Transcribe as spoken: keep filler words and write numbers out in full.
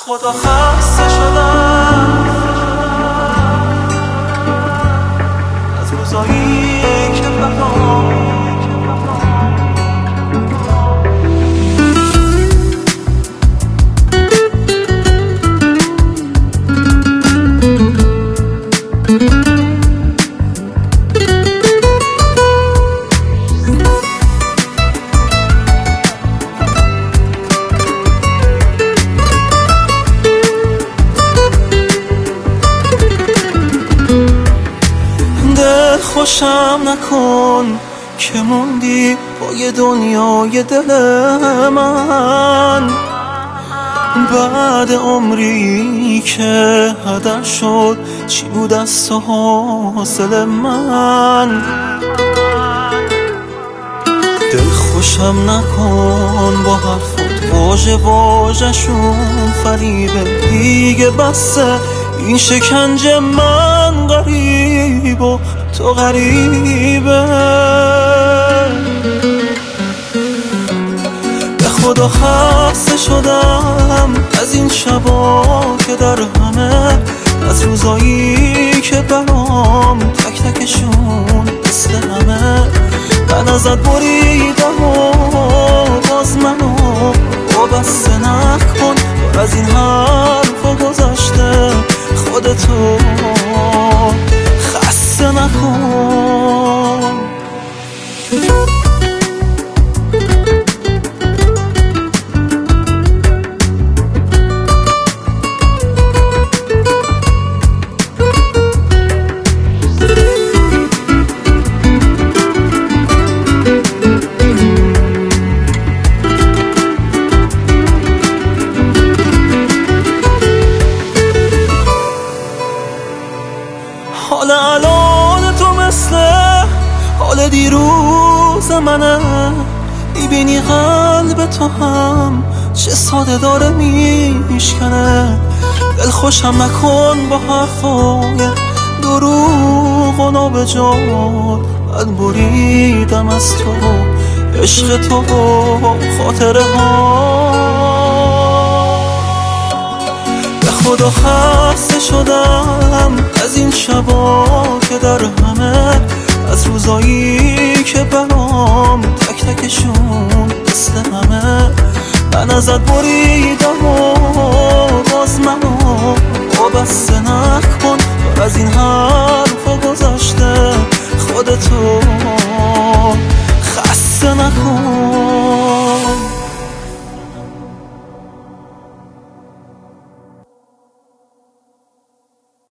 خدا خسته شدم از روزایی که برام خوشم نکن که موندی با یه دنیای دل من، بعد عمری که هدر شد چی بود از تو حاصل من. دل خوشم نکن با حرفات واژه واژه‌شون فریبه، دیگه بسه این شکنجه، من غریب و تو غریبه. به خدا خسته شدم از این شبا که در همه، از روزایی که برام تک تکشون مثل همه. من ازت بریدم و باز منو وابسته نکن، از این حرفا گذشته خودتو خسته نکن. حال الان تو مثل حال دیروز منه، میبینی قلب تو هم چه ساده داره میشکنه. دل خوشم نکن با حرفای دروغ و نابجا، من بریدم از تو عشق تو و خاطره ها. خدا خسته شدم از این شبا که در همه، از روزایی که برام تک تکشون مثل همه. من ازت بریدم و باز منو وابسته نکن، از این حرفا گذشته خودتو خسته نکن.